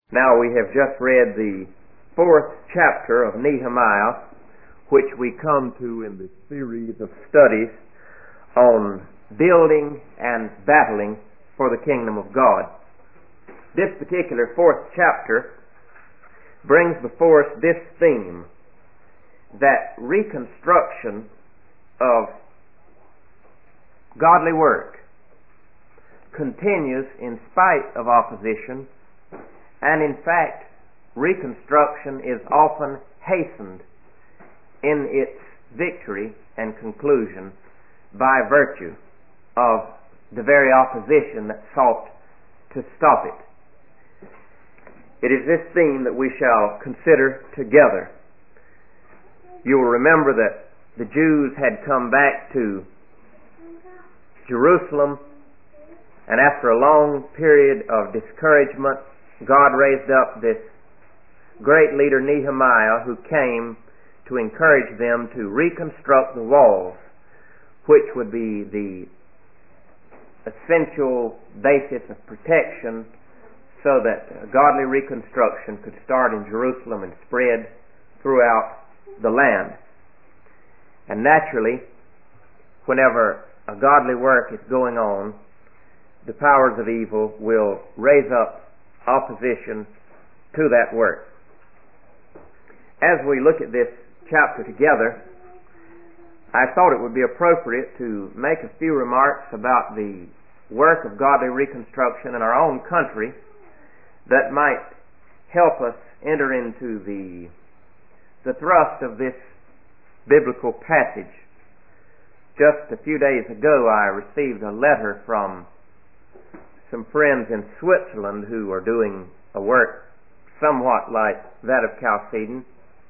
Now we have just read the 4th chapter of Nehemiah, which we come to in this series of studies on building and battling for the kingdom of God. This particular 4th chapter brings before us this theme, that reconstruction of godly work continues in spite of opposition, and in fact, reconstruction is often hastened in its victory and conclusion by virtue of the very opposition that sought to stop it. It is this theme that we shall consider together. You will remember that the Jews had come back to Jerusalem, and after a long period of discouragement, God raised up this great leader Nehemiah, who came to encourage them to reconstruct the walls, which would be the essential basis of protection so that godly reconstruction could start in Jerusalem and spread throughout the land. And naturally, whenever a godly work is going on, the powers of evil will raise up opposition to that work. As we look at this chapter together, I thought it would be appropriate to make a few remarks about the work of godly reconstruction in our own country that might help us enter into the thrust of this biblical passage. Just a few days ago, I received a letter from some friends in Switzerland who are doing a work somewhat like that of Chalcedon,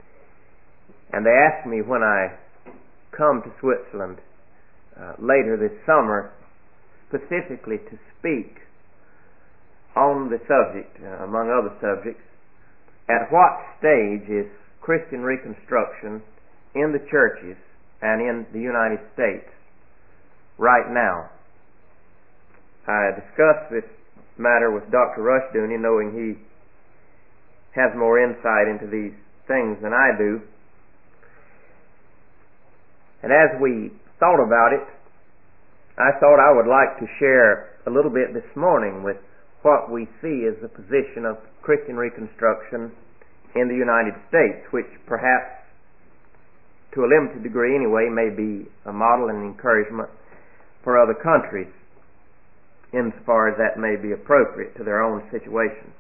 and they asked me when I come to Switzerland later this summer specifically to speak on the subject, among other subjects, at what stage is Christian reconstruction in the churches and in the United States right now. I discussed this matter with Dr. Rushdoony, knowing he has more insight into these things than I do. And as we thought about it, I thought I would like to share a little bit this morning with what we see as the position of Christian reconstruction in the United States, which perhaps, to a limited degree anyway, may be a model and encouragement for other countries, insofar as that may be appropriate to their own situation.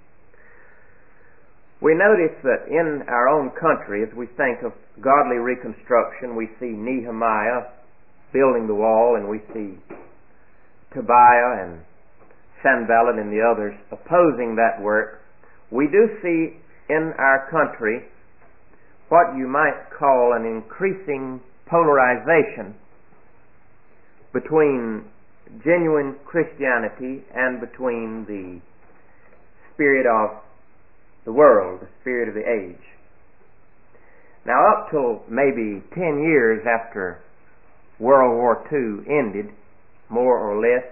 We notice that in our own country, as we think of godly reconstruction, we see Nehemiah building the wall, and we see Tobiah and Sanballat and the others opposing that work. We do see in our country what you might call an increasing polarization between genuine Christianity and between the spirit of the world, the spirit of the age. Now, up till maybe 10 years after World War II ended, more or less,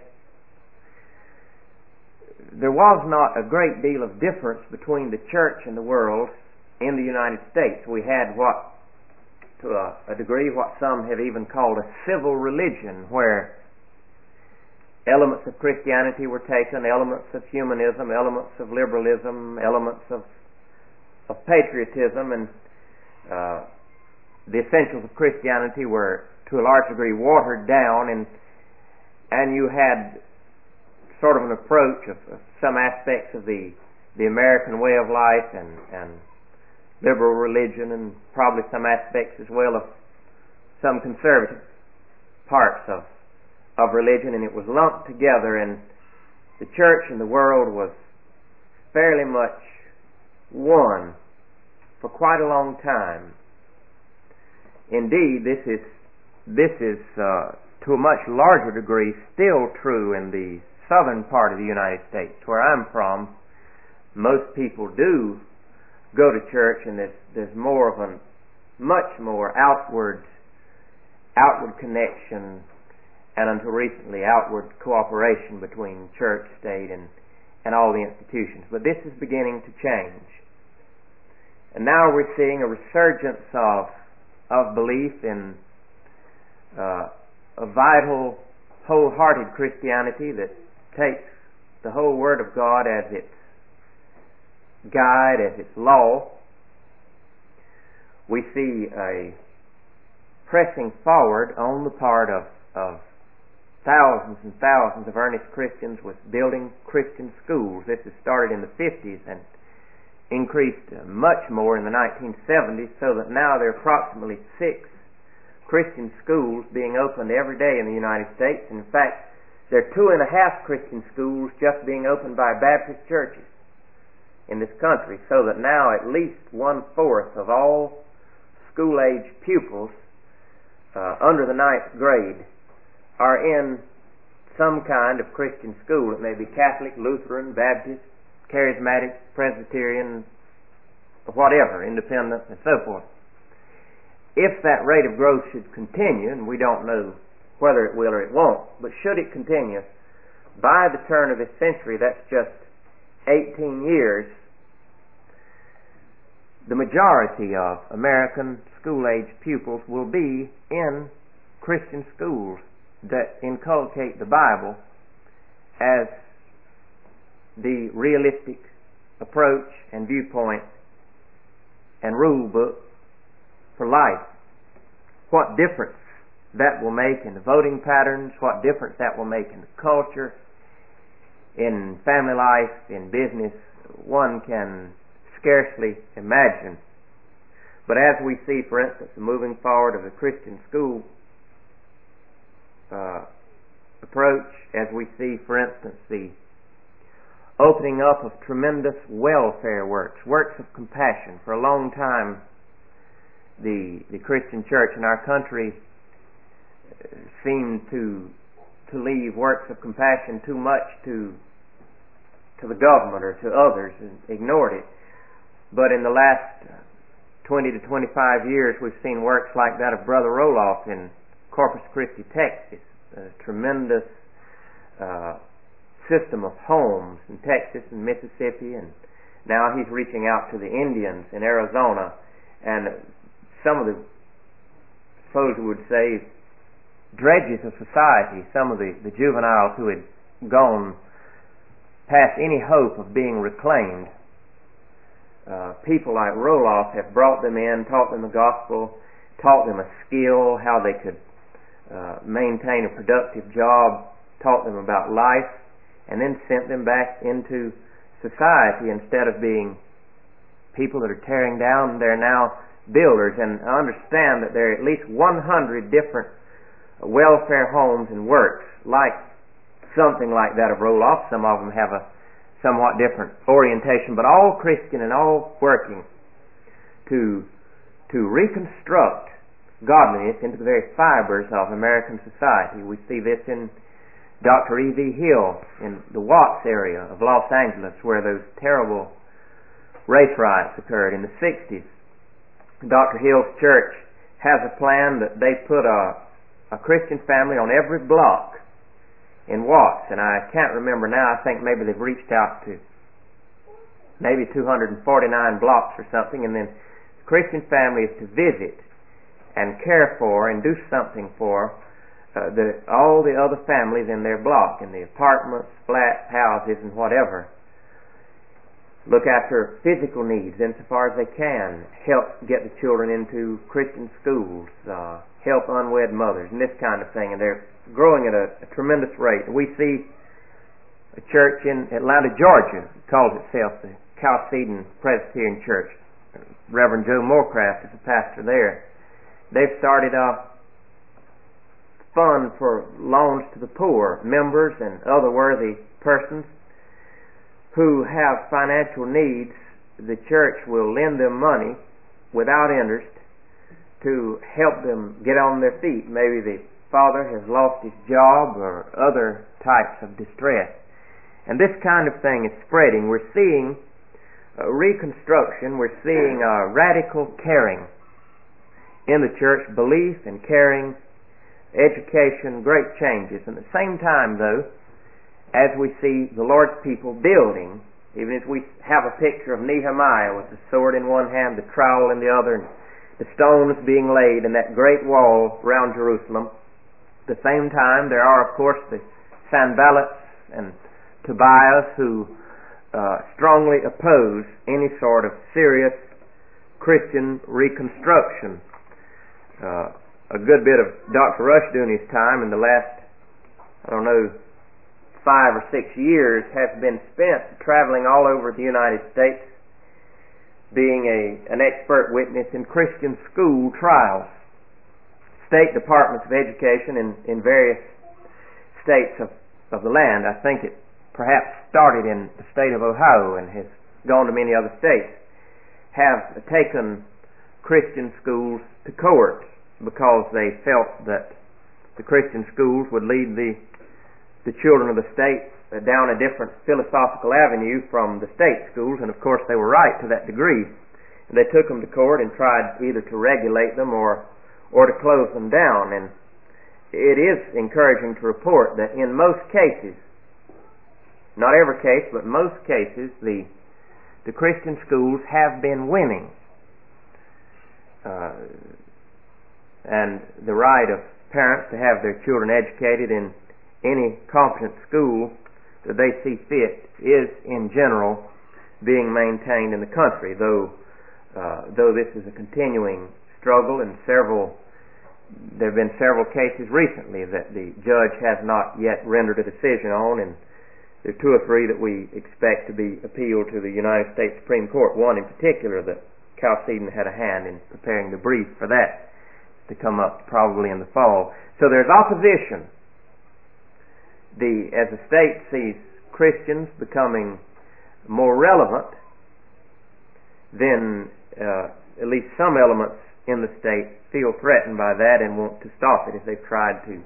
there was not a great deal of difference between the church and the world in the United States. We had what, to a degree, what some have even called a civil religion, where elements of Christianity were taken, elements of humanism, elements of liberalism, elements of patriotism, and the essentials of Christianity were to a large degree watered down, and you had sort of an approach of some aspects of the American way of life and liberal religion, and probably some aspects as well of some conservative parts of religion, and it was lumped together, and the church and the world was fairly much one for quite a long time. Indeed, this is to a much larger degree still true in the southern part of the United States. Where I'm from, most people do go to church, and there's more of a much more outward connection, and until recently outward cooperation between church, state, and and all the institutions. But this is beginning to change. And now we're seeing a resurgence of belief in a vital, wholehearted Christianity that takes the whole Word of God as its guide, as its law. We see a pressing forward on the part of thousands and thousands of earnest Christians with building Christian schools. This has started in the 50s and increased much more in the 1970s, so that now there are approximately 6 Christian schools being opened every day in the United States. In fact, there are 2.5 Christian schools just being opened by Baptist churches in this country, so that now at least 1/4 of all school-age pupils under the 9th grade are in some kind of Christian school. It may be Catholic, Lutheran, Baptist, Charismatic, Presbyterian, whatever, independent, and so forth. If that rate of growth should continue, and we don't know whether it will or it won't, but should it continue, by the turn of this century, that's just 18 years, the majority of American school-age pupils will be in Christian schools that inculcate the Bible as the realistic approach and viewpoint and rule book for life. What difference that will make in the voting patterns, what difference that will make in the culture, in family life, in business, one can scarcely imagine. But as we see, for instance, the moving forward of the Christian school approach, as we see, for instance, the opening up of tremendous welfare works of compassion. For a long time, the Christian church in our country seemed to leave works of compassion too much to the government or to others, and ignored it. But in the last 20 to 25 years, we've seen works like that of Brother Roloff in Corpus Christi, Texas, a tremendous system of homes in Texas and Mississippi, and now he's reaching out to the Indians in Arizona, and some of the, suppose we would say, dredges of society, some of the juveniles who had gone past any hope of being reclaimed. People like Roloff have brought them in, taught them the gospel, taught them a skill, how they could maintain a productive job, taught them about life, and then sent them back into society. Instead of being people that are tearing down, they're now builders. And I understand that there are at least 100 different welfare homes and works like something like that of Roloff. Some of them have a somewhat different orientation, but all Christian and all working to reconstruct godliness into the very fibers of American society. We see this in Dr. E.V. Hill in the Watts area of Los Angeles, where those terrible race riots occurred in the 60s. Dr. Hill's church has a plan that they put a Christian family on every block in Watts, and I can't remember now. I think maybe they've reached out to maybe 249 blocks or something, and then the Christian family is to visit and care for and do something for all the other families in their block, in the apartments, flats, houses, and whatever. Look after physical needs insofar as they can, help get the children into Christian schools, help unwed mothers, and this kind of thing. And they're growing at a tremendous rate. We see a church in Atlanta, Georgia, calls itself the Chalcedon Presbyterian Church. Reverend Joe Morecraft is the pastor there. They've started a fund for loans to the poor, members and other worthy persons who have financial needs. The church will lend them money without interest to help them get on their feet. Maybe the father has lost his job or other types of distress. And this kind of thing is spreading. We're seeing reconstruction. We're seeing radical caring in the church, belief and caring, education, great changes. And at the same time, though, as we see the Lord's people building, even as we have a picture of Nehemiah with the sword in one hand, the trowel in the other, and the stones being laid in that great wall around Jerusalem. At the same time, there are, of course, the Sanballats and Tobias who strongly oppose any sort of serious Christian reconstruction. A good bit of Dr. Rushdoony's time in the last, 5 or 6 years has been spent traveling all over the United States, being an expert witness in Christian school trials. State departments of education in various states of the land. I think it perhaps started in the state of Ohio and has gone to many other states, have taken Christian schools to court because they felt that the Christian schools would lead the children of the state down a different philosophical avenue from the state schools, and of course they were right to that degree. And they took them to court and tried either to regulate them or to close them down. And it is encouraging to report that in most cases, not every case, but most cases, the Christian schools have been winning. And the right of parents to have their children educated in any competent school that they see fit is in general being maintained in the country, though this is a continuing struggle, and there have been several cases recently that the judge has not yet rendered a decision on, and there are 2 or 3 that we expect to be appealed to the United States Supreme Court. One in particular that Chalcedon had a hand in preparing the brief for that to come up probably in the fall. So there's opposition. As the state sees Christians becoming more relevant, then at least some elements in the state feel threatened by that and want to stop it, as they've tried to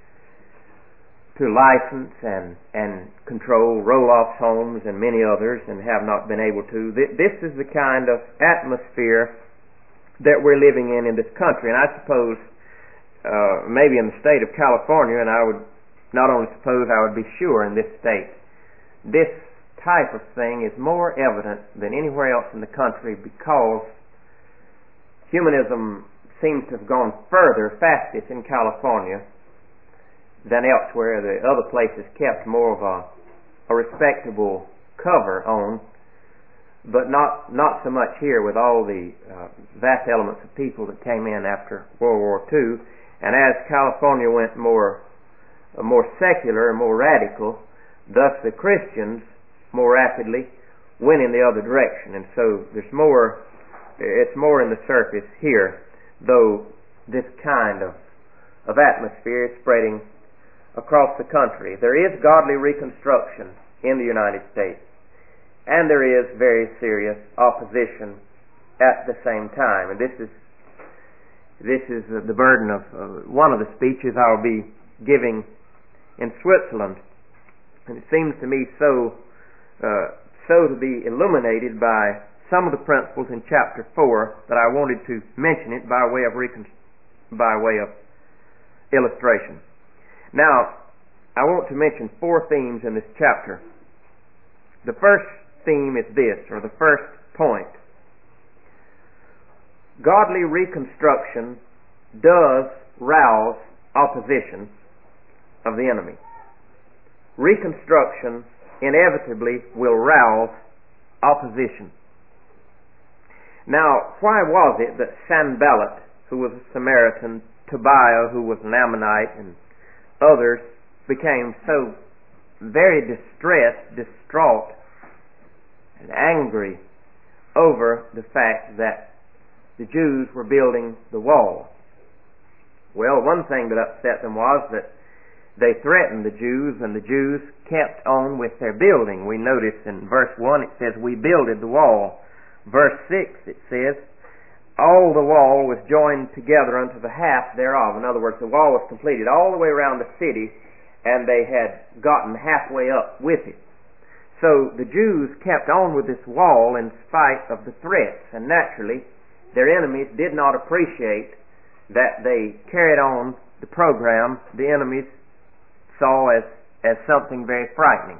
license and control roll-off homes and many others, and have not been able to. This is the kind of atmosphere that we're living in this country, and I suppose maybe in the state of California, and I would not only suppose, I would be sure in this state, this type of thing is more evident than anywhere else in the country, because humanism seems to have gone further, fastest in California than elsewhere. The other places kept more of a respectable cover on, but not so much here with all the vast elements of people that came in after World War II. And as California went more secular and more radical, thus the Christians more rapidly went in the other direction. And so it's more in the surface here, though this kind of atmosphere is spreading across the country. There is godly reconstruction in the United States, and there is very serious opposition at the same time. And this is the burden of one of the speeches I'll be giving in Switzerland, and it seems to me so to be illuminated by some of the principles in chapter 4 that I wanted to mention it by way of illustration. Now, I want to mention 4 themes in this chapter. The first theme is this, or the first point: godly reconstruction does rouse opposition of the enemy. Reconstruction inevitably will rouse opposition. Now, why was it that Sanballat, who was a Samaritan, Tobiah, who was an Ammonite, and others became so very distraught, and angry over the fact that the Jews were building the wall? Well, one thing that upset them was that they threatened the Jews, and the Jews kept on with their building. We notice in verse 1 it says, "We builded the wall." Verse 6 it says, "All the wall was joined together unto the half thereof." In other words, the wall was completed all the way around the city, and they had gotten halfway up with it. So the Jews kept on with this wall in spite of the threats, and naturally their enemies did not appreciate that they carried on the program the enemies saw as as something very frightening.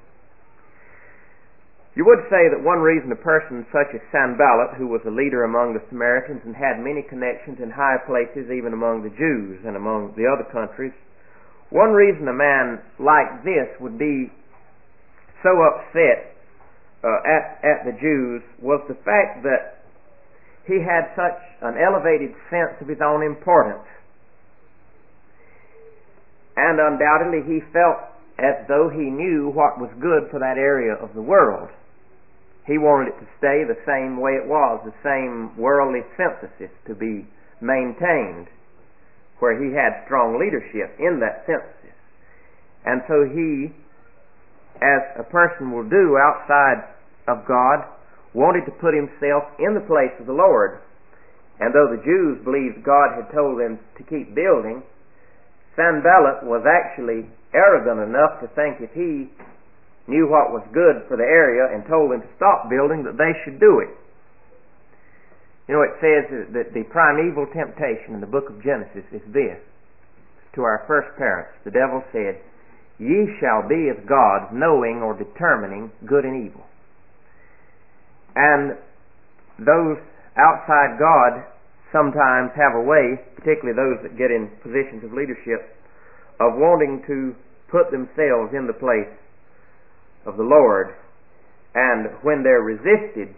You would say that one reason a person such as Sanballat, who was a leader among the Samaritans and had many connections in high places even among the Jews and among the other countries, one reason a man like this would be so upset at the Jews was the fact that he had such an elevated sense of his own importance. And undoubtedly he felt as though he knew what was good for that area of the world. He wanted it to stay the same way it was, the same worldly synthesis to be maintained, where he had strong leadership in that synthesis. And so he, as a person will do outside of God, wanted to put himself in the place of the Lord. And though the Jews believed God had told them to keep building, Sanballat was actually arrogant enough to think if he knew what was good for the area and told them to stop building, that they should do it. You know, it says that the primeval temptation in the book of Genesis is this. To our first parents, the devil said, "Ye shall be as gods, knowing or determining good and evil." And those outside God sometimes have a way, particularly those that get in positions of leadership, of wanting to put themselves in the place of the Lord. And when they're resisted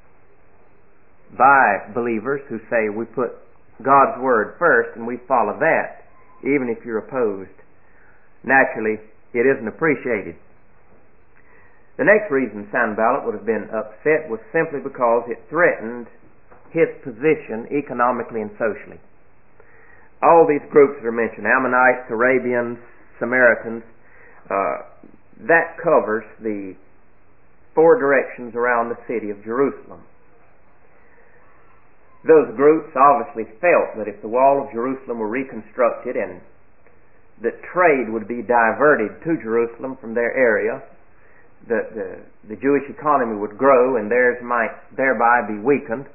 by believers who say we put God's Word first and we follow that, even if you're opposed, naturally it isn't appreciated. The next reason Sanballat would have been upset was simply because it threatened his position economically and socially. All these groups that are mentioned, Ammonites, Arabians, Samaritans, that covers the 4 directions around the city of Jerusalem. Those groups obviously felt that if the wall of Jerusalem were reconstructed and that trade would be diverted to Jerusalem from their area, that the Jewish economy would grow and theirs might thereby be weakened.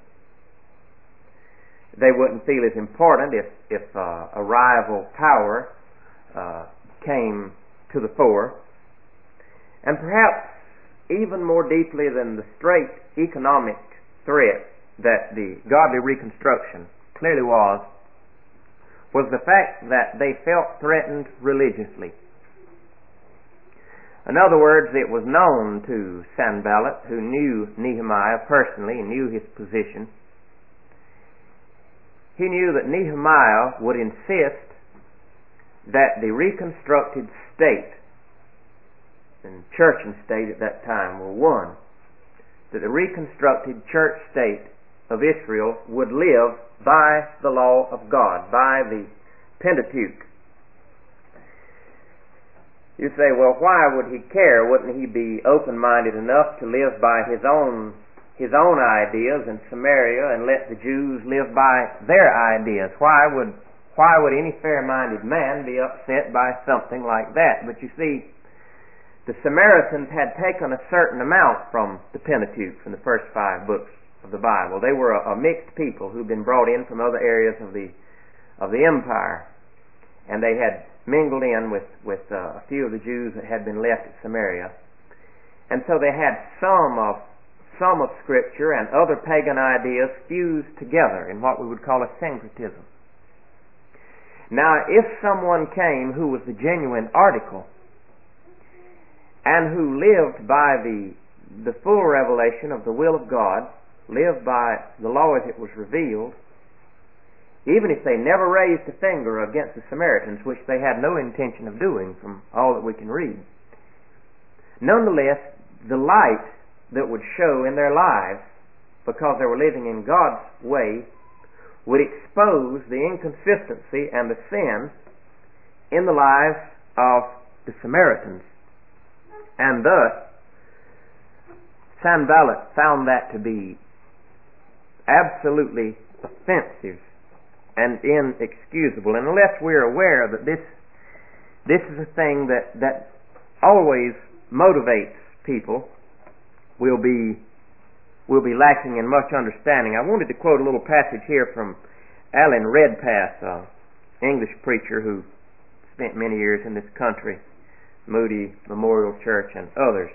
They wouldn't feel as important if a rival power came to the fore. And perhaps even more deeply than the straight economic threat that the godly reconstruction clearly was the fact that they felt threatened religiously. In other words, it was known to Sanballat, who knew Nehemiah personally and knew his position. He knew that Nehemiah would insist that the reconstructed state, and church and state at that time were one, that the reconstructed church state of Israel would live by the law of God, by the Pentateuch. You say, well, why would he care? Wouldn't he be open-minded enough to live by his own ideas in Samaria and let the Jews live by their ideas? Why would any fair-minded man be upset by something like that? But you see, the Samaritans had taken a certain amount from the Pentateuch, from the first 5 books of the Bible. They were a mixed people who'd been brought in from other areas of the empire, and they had mingled in with a few of the Jews that had been left at Samaria, and so they had some of Scripture and other pagan ideas fused together in what we would call a syncretism. Now, if someone came who was the genuine article and who lived by the full revelation of the will of God, lived by the law as it was revealed, even if they never raised a finger against the Samaritans, which they had no intention of doing from all that we can read, nonetheless, the light that would show in their lives, because they were living in God's way, would expose the inconsistency and the sin in the lives of the Samaritans. And thus, Sanballat found that to be absolutely offensive and inexcusable. And unless we're aware that this is a thing that always motivates people, we'll be lacking in much understanding. I wanted to quote a little passage here from Alan Redpath, an English preacher who spent many years in this country, Moody Memorial Church, and others.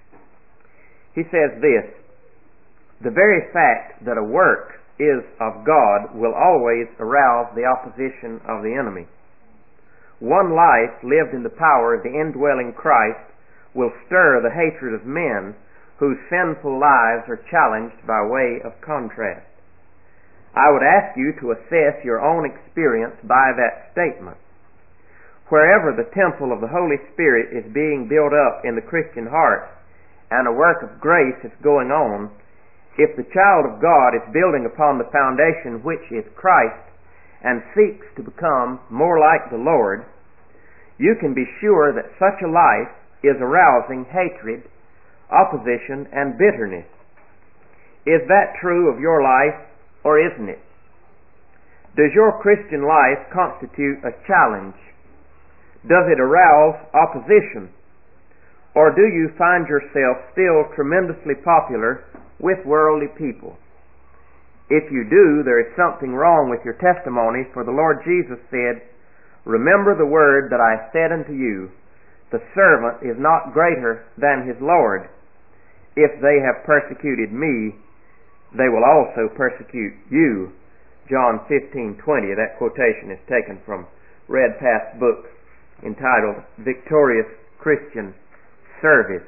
He says this: the very fact that a work is of God will always arouse the opposition of the enemy. One life lived in the power of the indwelling Christ will stir the hatred of men whose sinful lives are challenged by way of contrast. I would ask you to assess your own experience by that statement. Wherever the temple of the Holy Spirit is being built up in the Christian heart and a work of grace is going on, if the child of God is building upon the foundation which is Christ and seeks to become more like the Lord, you can be sure that such a life is arousing hatred, opposition, and bitterness. Is that true of your life, or isn't it? Does your Christian life constitute a challenge? Does it arouse opposition? Or do you find yourself still tremendously popular with worldly people? If you do, there is something wrong with your testimony, for the Lord Jesus said, "Remember the word that I said unto you, the servant is not greater than his Lord. If they have persecuted me, they will also persecute you." John 15:20. That quotation is taken from Redpath's book entitled Victorious Christian Service.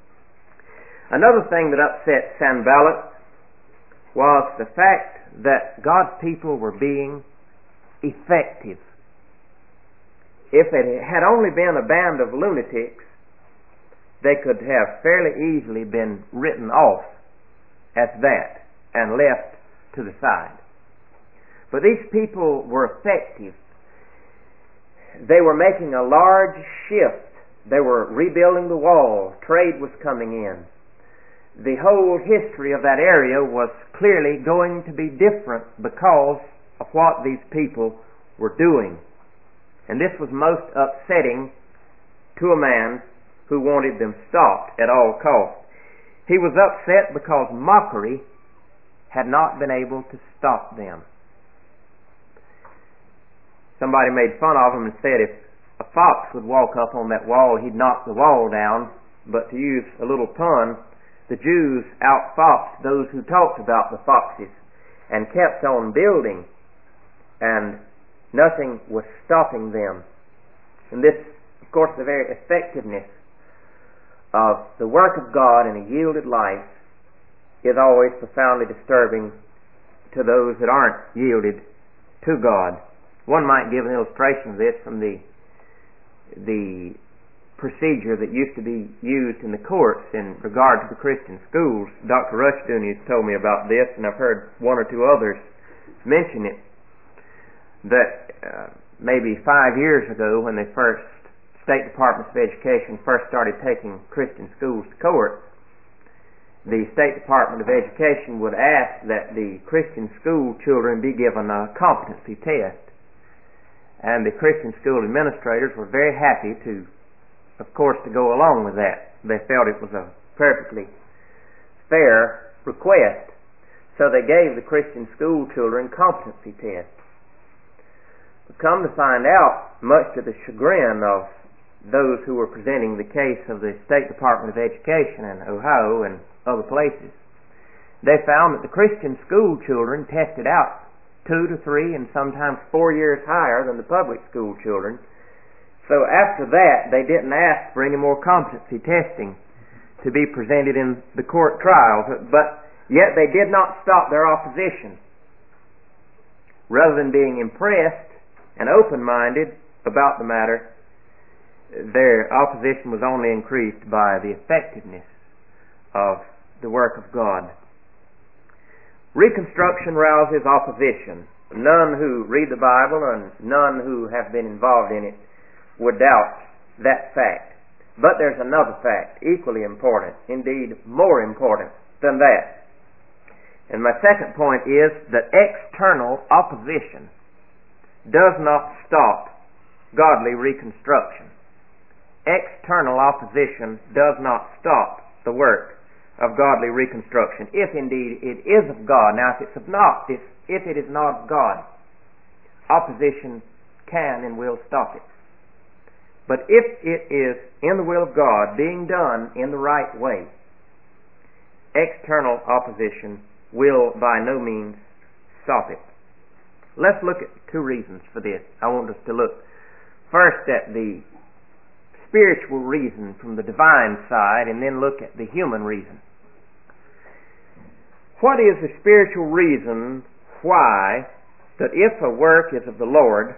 Another thing that upset Sanballat was the fact that God's people were being effective. If it had only been a band of lunatics, they could have fairly easily been written off as that and left to the side. But these people were effective. They were making a large shift. They were rebuilding the wall. Trade was coming in. The whole history of that area was clearly going to be different because of what these people were doing. And this was most upsetting to a man who wanted them stopped at all costs. He was upset because mockery had not been able to stop them. Somebody made fun of him and said if a fox would walk up on that wall, he'd knock the wall down. But to use a little pun, the Jews outfoxed those who talked about the foxes and kept on building, and nothing was stopping them. And this, of course, the very effectiveness of the work of God in a yielded life is always profoundly disturbing to those that aren't yielded to God. One might give an illustration of this from the procedure that used to be used in the courts in regard to the Christian schools. Dr. Rushdoony has told me about this, and I've heard one or two others mention it, that maybe 5 years ago, when the first State Departments of Education first started taking Christian schools to court, the State Department of Education would ask that the Christian school children be given a competency test. And the Christian school administrators were very happy to, of course, to go along with that. They felt it was a perfectly fair request. So they gave the Christian school children competency tests. But come to find out, much to the chagrin of those who were presenting the case of the State Department of Education in Ohio and other places, they found that the Christian school children tested out 2 to 3 and sometimes 4 years higher than the public school children. So after that, they didn't ask for any more competency testing to be presented in the court trials, but yet they did not stop their opposition. Rather than being impressed and open-minded about the matter, their opposition was only increased by the effectiveness of the work of God. Reconstruction rouses opposition. None who read the Bible and none who have been involved in it would doubt that fact. But there's another fact, equally important, indeed more important than that. And my second point is that external opposition does not stop godly reconstruction. External opposition does not stop the work of godly reconstruction, if indeed it is of God. Now, if it is not of God, opposition can and will stop it. But if it is in the will of God, being done in the right way, external opposition will by no means stop it. Let's look at two reasons for this. I want us to look first at the spiritual reason from the divine side, and then look at the human reason. What is the spiritual reason why that if a work is of the Lord,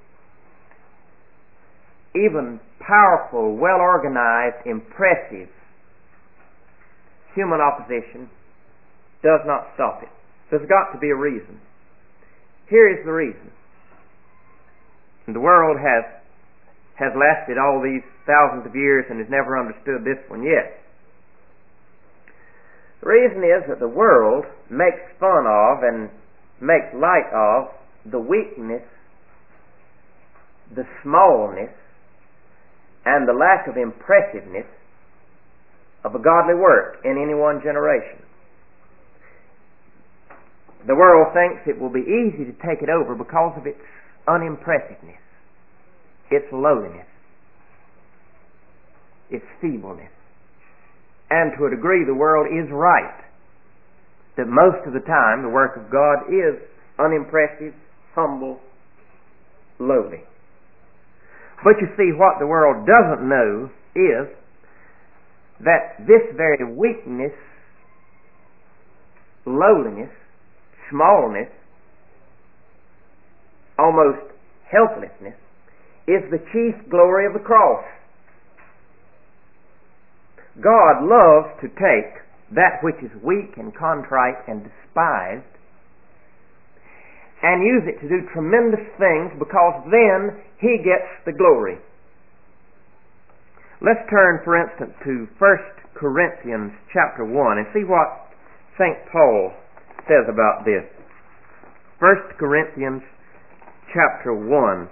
even powerful, well-organized, impressive human opposition does not stop it? There's got to be a reason. Here is the reason. The world has lasted all these thousands of years and has never understood this one yet. The reason is that the world makes fun of and makes light of the weakness, the smallness, and the lack of impressiveness of a godly work in any one generation. The world thinks it will be easy to take it over because of its unimpressiveness, its lowliness, its feebleness. And to a degree the world is right that most of the time the work of God is unimpressive, humble, lowly. But you see, what the world doesn't know is that this very weakness, lowliness, smallness, almost helplessness, is the chief glory of the cross. God loves to take that which is weak and contrite and despised and use it to do tremendous things, because then He gets the glory. Let's turn, for instance, to 1 Corinthians chapter 1 and see what St. Paul says about this. 1 Corinthians chapter 1.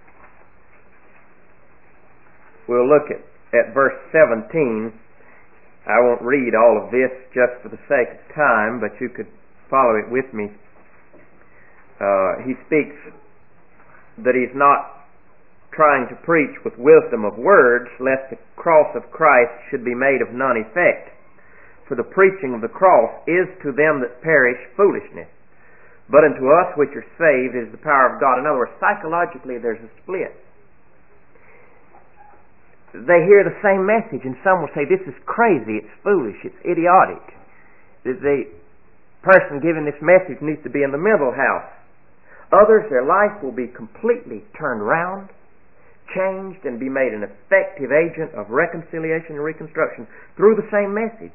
We'll look at verse 17. I won't read all of this just for the sake of time, but you could follow it with me. He speaks that he's not trying to preach with wisdom of words, lest the cross of Christ should be made of none effect. For the preaching of the cross is to them that perish foolishness, but unto us which are saved is the power of God. In other words, psychologically there's a split. They hear the same message, and some will say, this is crazy, it's foolish, it's idiotic. The person giving this message needs to be in the mental house. Others, their life will be completely turned around, changed, and be made an effective agent of reconciliation and reconstruction through the same message.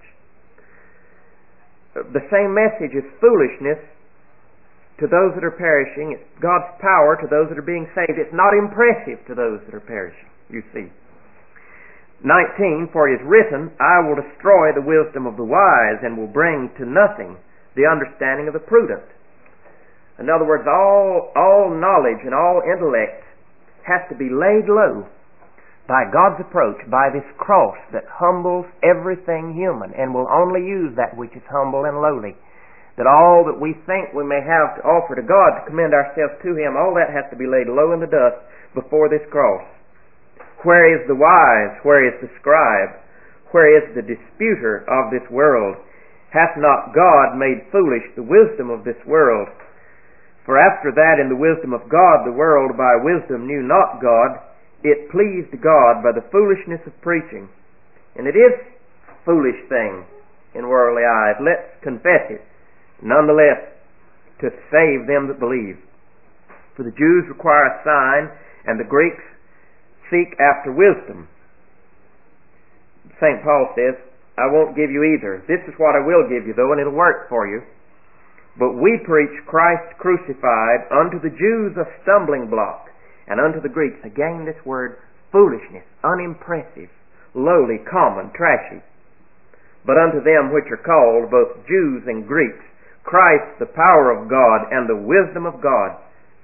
The same message is foolishness to those that are perishing. It's God's power to those that are being saved. It's not impressive to those that are perishing, you see. 19, for it is written, I will destroy the wisdom of the wise and will bring to nothing the understanding of the prudent. In other words, all knowledge and all intellect has to be laid low by God's approach, by this cross that humbles everything human and will only use that which is humble and lowly. That all that we think we may have to offer to God to commend ourselves to Him, all that has to be laid low in the dust before this cross. Where is the wise? Where is the scribe? Where is the disputer of this world? Hath not God made foolish the wisdom of this world? For after that in the wisdom of God the world by wisdom knew not God. It pleased God by the foolishness of preaching. And it is a foolish thing in worldly eyes. Let's confess it. Nonetheless, to save them that believe. For the Jews require a sign, and the Greeks seek after wisdom. St. Paul says, I won't give you either. This is what I will give you, though, and it'll work for you. But we preach Christ crucified, unto the Jews a stumbling block, and unto the Greeks, again this word, foolishness, unimpressive, lowly, common, trashy. But unto them which are called, both Jews and Greeks, Christ the power of God and the wisdom of God.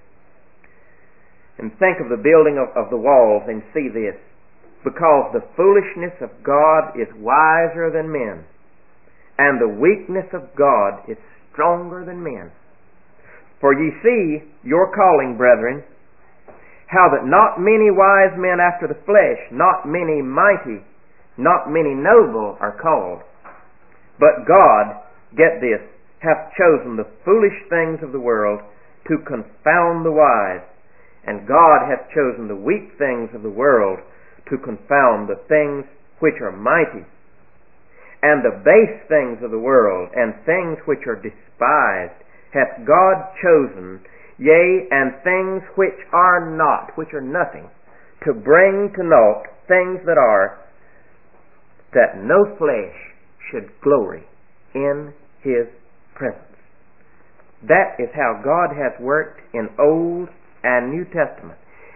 And think of the building of the walls and see this. Because the foolishness of God is wiser than men, and the weakness of God is stronger than men. For ye see, your calling, brethren, how that not many wise men after the flesh, not many mighty, not many noble are called. But God, get this, hath chosen the foolish things of the world to confound the wise, and God hath chosen the weak things of the world to confound the things which are mighty, and the base things of the world, and things which are despised, hath God chosen, yea, and things which are not, which are nothing, to bring to naught things that are, that no flesh should glory in His presence. That is how God hath worked in Old and New Testament.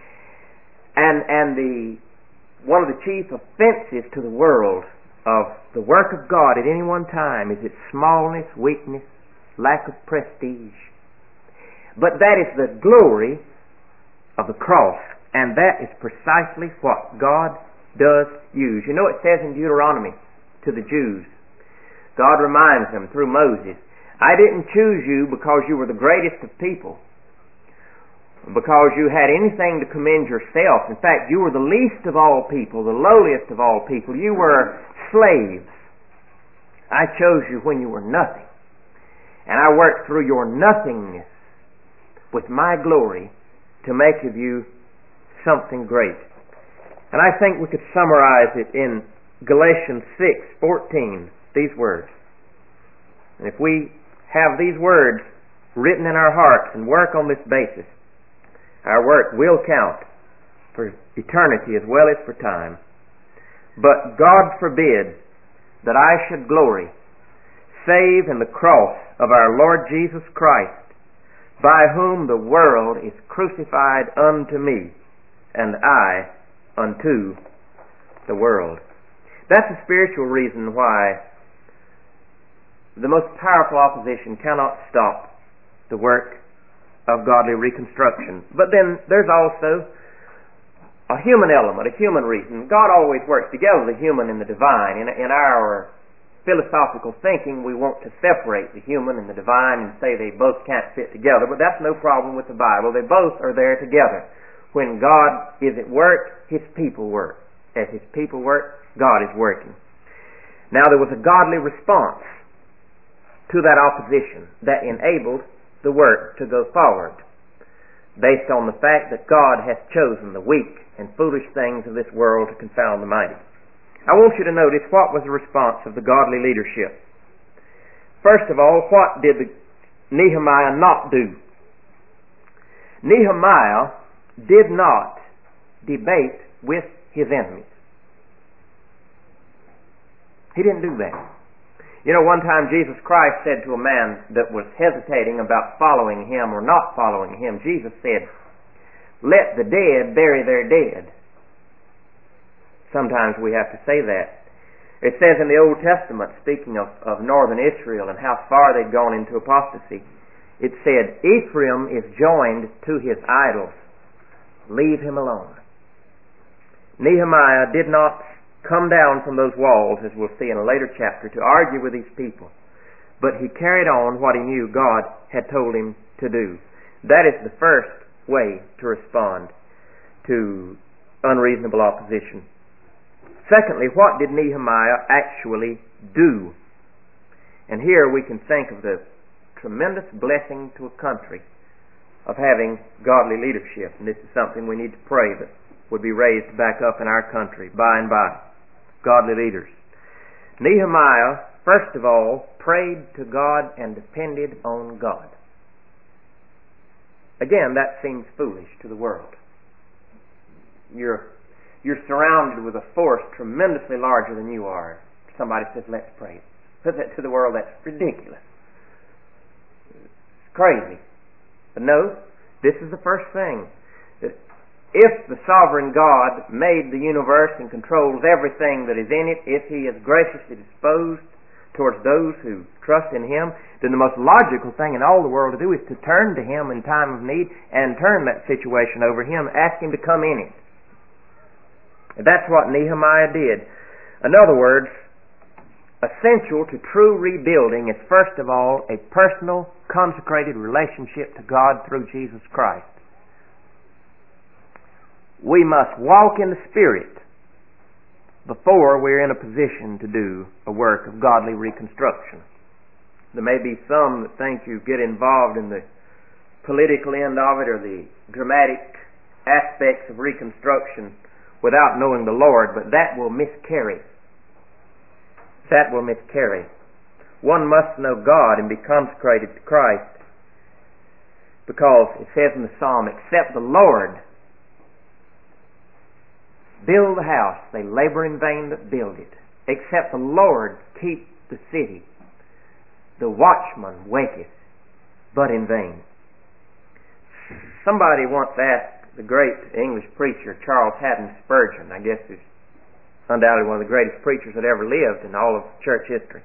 And one of the chief offenses to the world of the work of God at any one time is its smallness, weakness, lack of prestige. But that is the glory of the cross, and that is precisely what God does use. You know, it says in Deuteronomy to the Jews, God reminds them through Moses, I didn't choose you because you were the greatest of people, because you had anything to commend yourself. In fact, you were the least of all people, the lowliest of all people. You were slaves. I chose you when you were nothing. And I worked through your nothingness with my glory to make of you something great. And I think we could summarize it in Galatians 6:14, these words. And if we have these words written in our hearts and work on this basis, our work will count for eternity as well as for time. But God forbid that I should glory save in the cross of our Lord Jesus Christ, by whom the world is crucified unto me, and I unto the world. That's a spiritual reason why the most powerful opposition cannot stop the work of godly reconstruction. But then there's also a human element, a human reason. God always works together, the human and the divine. In our philosophical thinking, we want to separate the human and the divine and say they both can't fit together, but that's no problem with the Bible. They both are there together. When God is at work, His people work. As His people work, God is working. Now there was a godly response to that opposition that enabled the work to go forward, based on the fact that God hath chosen the weak and foolish things of this world to confound the mighty. I want you to notice what was the response of the godly leadership. First of all, what did Nehemiah not do? Nehemiah did not debate with his enemies. He didn't do that. You know, one time Jesus Christ said to a man that was hesitating about following Him or not following Him, Jesus said, let the dead bury their dead. Sometimes we have to say that. It says in the Old Testament, speaking of northern Israel and how far they'd gone into apostasy, it said, Ephraim is joined to his idols. Leave him alone. Nehemiah did not come down from those walls, as we'll see in a later chapter, to argue with these people, but he carried on what he knew God had told him to do. That is the first way to respond to unreasonable opposition. Secondly, what did Nehemiah actually do? And here we can think of the tremendous blessing to a country of having godly leadership, and this is something we need to pray that would be raised back up in our country by and by. Godly leaders. Nehemiah, first of all, prayed to God and depended on God. Again, that seems foolish to the world. You're surrounded with a force tremendously larger than you are. Somebody says, let's pray. Put that to the world, that's ridiculous. It's crazy. But no, this is the first thing. If the sovereign God made the universe and controls everything that is in it, if He is graciously disposed towards those who trust in Him, then the most logical thing in all the world to do is to turn to Him in time of need and turn that situation over Him, ask Him to come in it. And that's what Nehemiah did. In other words, essential to true rebuilding is first of all a personal, consecrated relationship to God through Jesus Christ. we must walk in the Spirit before we're in a position to do a work of godly reconstruction. There may be some that think you get involved in the political end of it or the dramatic aspects of reconstruction without knowing the Lord, but that will miscarry. That will miscarry. One must know God and be consecrated to Christ, because it says in the Psalm, except the Lord build the house, they labor in vain that build it. Except the Lord keep the city, the watchman waketh, but in vain. Somebody once asked the great English preacher Charles Haddon Spurgeon, I guess he's undoubtedly one of the greatest preachers that ever lived in all of church history.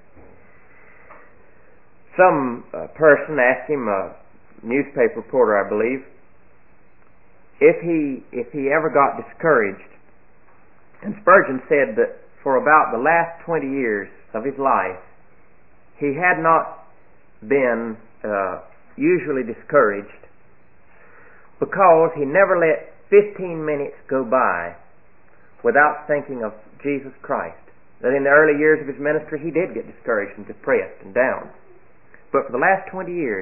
Some person asked him, a newspaper reporter I believe, if he ever got discouraged. And Spurgeon said that for about the last 20 years of his life, he had not been usually discouraged, because he never let 15 minutes go by without thinking of Jesus Christ. That in the early years of his ministry he did get discouraged and depressed and down. But for the last 20 years,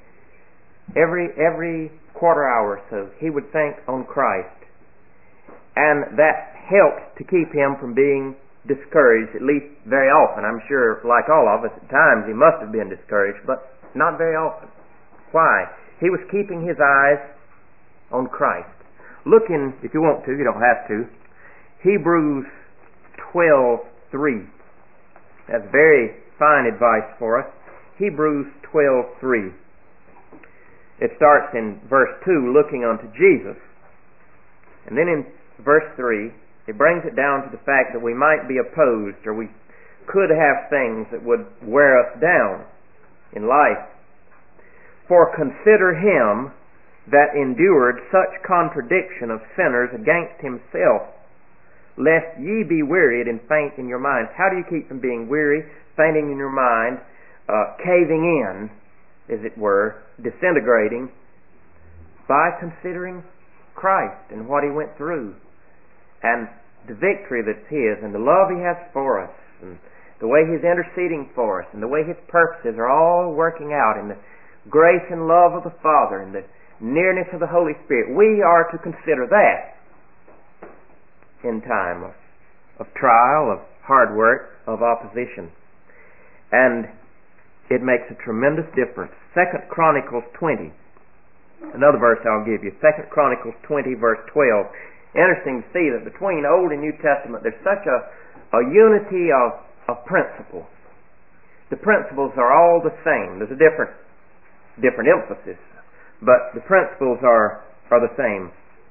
every quarter hour or so, he would think on Christ. And that helped to keep him from being discouraged, at least very often. I'm sure, like all of us, at times he must have been discouraged, but not very often. Why? He was keeping his eyes on Christ. Look in, if you want to, you don't have to, Hebrews 12:3. That's very fine advice for us. Hebrews 12:3. It starts in verse 2, looking unto Jesus. And then in verse 3, it brings it down to the fact that we might be opposed, or we could have things that would wear us down in life. For consider him that endured such contradiction of sinners against himself, lest ye be wearied and faint in your minds. How do you keep from being weary, fainting in your mind, caving in, as it were, disintegrating? By considering Christ and what he went through, and the victory that's his, and the love he has for us, and the way he's interceding for us, and the way his purposes are all working out in the grace and love of the Father and the nearness of the Holy Spirit. We are to consider that in time of trial, of hard work, of opposition. And it makes a tremendous difference. 2 Chronicles 20. Another verse I'll give you. 2 Chronicles 20 verse 12. Interesting to see that between Old and New Testament there's such a unity of principles. The principles are all the same. There's a different emphasis, but the principles are the same.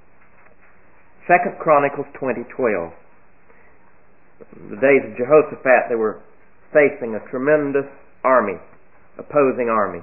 2 Chronicles 20:12. The days of Jehoshaphat, they were facing a tremendous army, opposing army.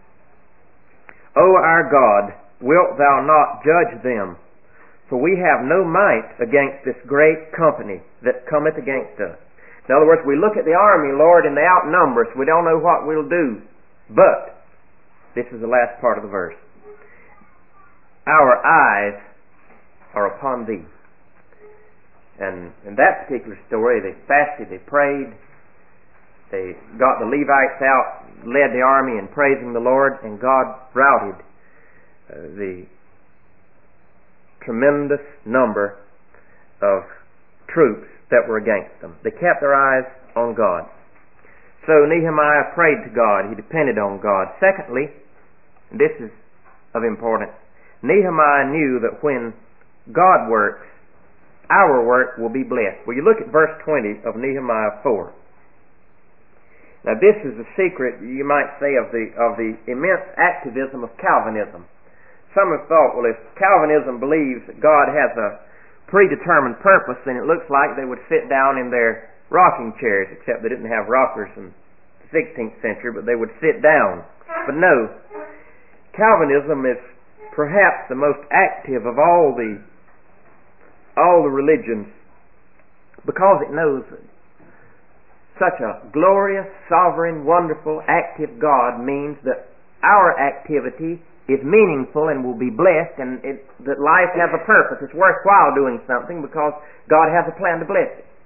O our God, wilt thou not judge them? For we have no might against this great company that cometh against us. In other words, we look at the army, Lord, and they outnumber us. We don't know what we'll do. But, this is the last part of the verse, our eyes are upon thee. And in that particular story, they fasted, they prayed, they got the Levites out, led the army in praising the Lord, and God routed the tremendous number of troops that were against them. They kept their eyes on God. So Nehemiah prayed to God. He depended on God. Secondly, and this is of importance, Nehemiah knew that when God works, our work will be blessed. Well, you look at verse 20 of Nehemiah 4. Now this is the secret, you might say, of the immense activism of Calvinism. Some have thought, well, if Calvinism believes that God has a predetermined purpose, then it looks like they would sit down in their rocking chairs, except they didn't have rockers in the 16th century, but they would sit down. But no, Calvinism is perhaps the most active of all the religions, because it knows that such a glorious, sovereign, wonderful, active God means that our activity is meaningful and will be blessed, and that life has a purpose. It's worthwhile doing something because God has a plan to bless it.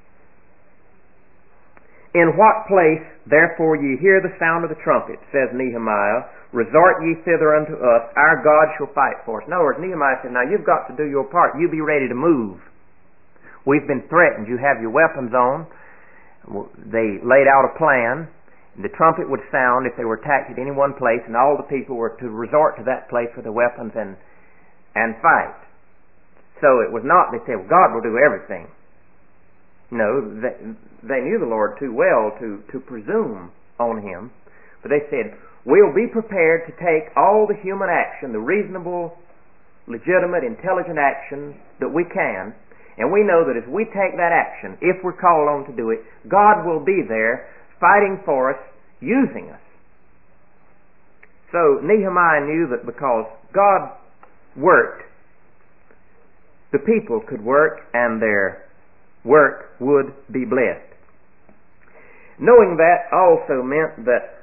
In what place, therefore, ye hear the sound of the trumpet, says Nehemiah, resort ye thither unto us, our God shall fight for us. In other words, Nehemiah said, now you've got to do your part. You be ready to move. We've been threatened. You have your weapons on. They laid out a plan. The trumpet would sound if they were attacked at any one place, and all the people were to resort to that place with their weapons and fight. So it was not they said, well, God will do everything. No, they knew the Lord too well to presume on Him. But they said, we'll be prepared to take all the human action, the reasonable, legitimate, intelligent action that we can. And we know that as we take that action, if we're called on to do it, God will be there fighting for us, using us. So Nehemiah knew that because God worked, the people could work and their work would be blessed. Knowing that also meant that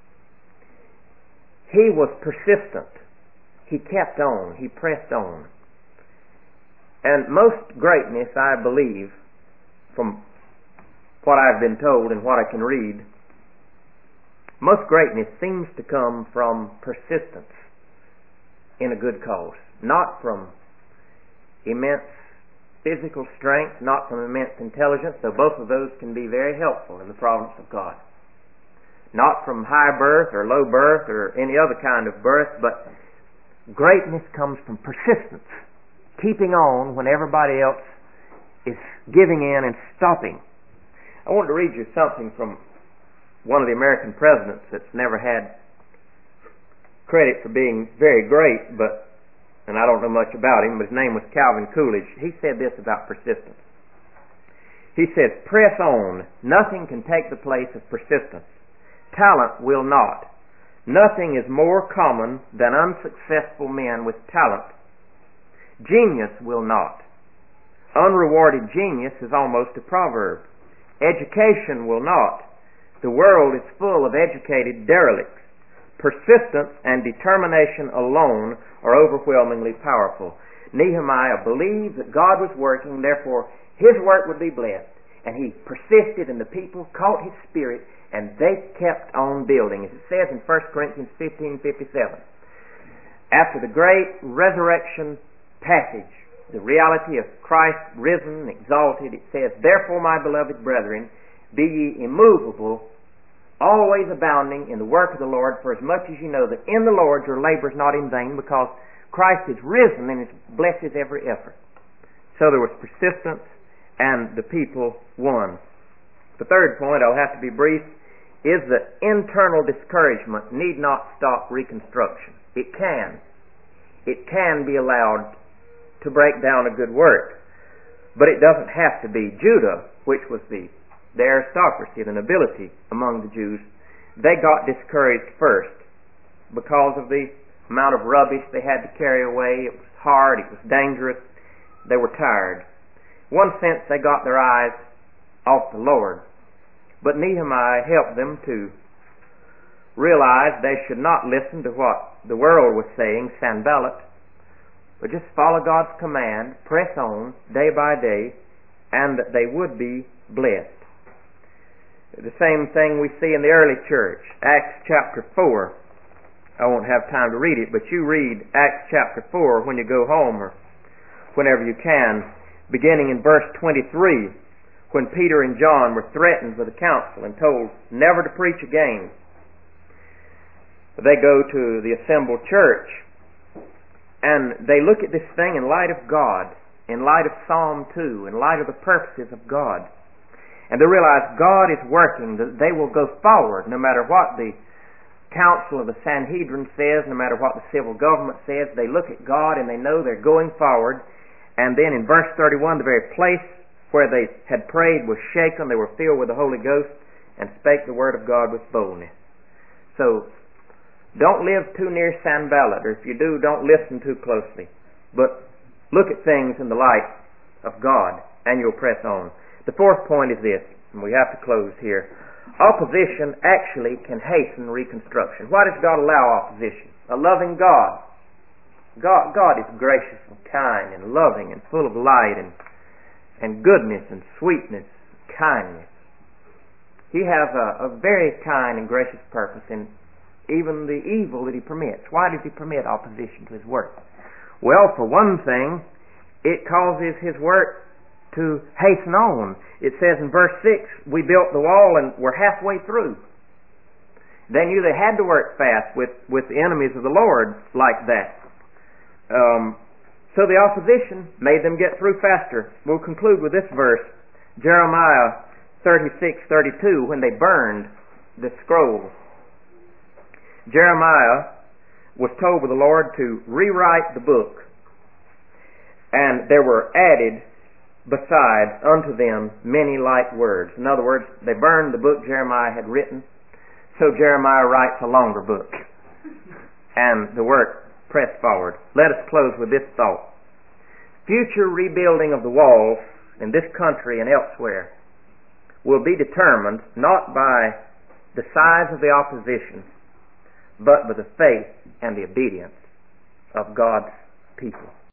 he was persistent. He kept on. He pressed on. And most greatness, I believe, from what I've been told and what I can read, most greatness seems to come from persistence in a good cause, not from immense physical strength, not from immense intelligence, though both of those can be very helpful in the providence of God. Not from high birth or low birth or any other kind of birth, but greatness comes from persistence, keeping on when everybody else is giving in and stopping. I wanted to read you something from one of the American presidents that's never had credit for being very great, and I don't know much about him, but his name was Calvin Coolidge. He said this about persistence. He says, press on. Nothing can take the place of persistence. Talent will not. Nothing is more common than unsuccessful men with talent. Genius will not. Unrewarded genius is almost a proverb. Education will not. The world is full of educated derelicts. Persistence and determination alone are overwhelmingly powerful. Nehemiah believed that God was working, therefore his work would be blessed. And he persisted, and the people caught his spirit, and they kept on building. As it says in 1 Corinthians 15:57. After the great resurrection passage, the reality of Christ risen and exalted, it says, therefore, my beloved brethren, be ye immovable, always abounding in the work of the Lord, for as much as you know that in the Lord your labor is not in vain, because Christ is risen and it blesses every effort. So there was persistence, and the people won. The third point, I'll have to be brief, is that internal discouragement need not stop reconstruction. It can. It can be allowed to break down a good work, but it doesn't have to be. Judah, which was the aristocracy, the nobility among the Jews, they got discouraged first because of the amount of rubbish they had to carry away. It was hard, it was dangerous, they were tired. In one sense, they got their eyes off the Lord, but Nehemiah helped them to realize they should not listen to what the world was saying, Sanballat, but just follow God's command, press on day by day, and that they would be blessed. The same thing we see in the early church. Acts chapter 4. I won't have time to read it, but you read Acts chapter 4 when you go home or whenever you can, beginning in verse 23, when Peter and John were threatened with a council and told never to preach again. They go to the assembled church and they look at this thing in light of God, in light of Psalm 2, in light of the purposes of God. And they realize God is working, that they will go forward no matter what the council of the Sanhedrin says, no matter what the civil government says. They look at God and they know they're going forward. And then in verse 31, the very place where they had prayed was shaken. They were filled with the Holy Ghost and spake the word of God with boldness. So, don't live too near Sanballat, or if you do, don't listen too closely. But look at things in the light of God, and you'll press on. The fourth point is this, and we have to close here. Opposition actually can hasten reconstruction. Why does God allow opposition? A loving God. God is gracious and kind and loving and full of light and goodness and sweetness, kindness. He has a very kind and gracious purpose in even the evil that He permits. Why does He permit opposition to His work? Well, for one thing, it causes His work to hasten on. It says in verse 6, we built the wall and we're halfway through. They knew they had to work fast with the enemies of the Lord like that. So the opposition made them get through faster. We'll conclude with this verse, Jeremiah 36:32, when they burned the scroll. Jeremiah was told by the Lord to rewrite the book, and there were added besides unto them many like words. In other words, they burned the book Jeremiah had written, so Jeremiah writes a longer book, and the work pressed forward. Let us close with this thought. Future rebuilding of the walls in this country and elsewhere will be determined not by the size of the opposition, but by the faith and the obedience of God's people.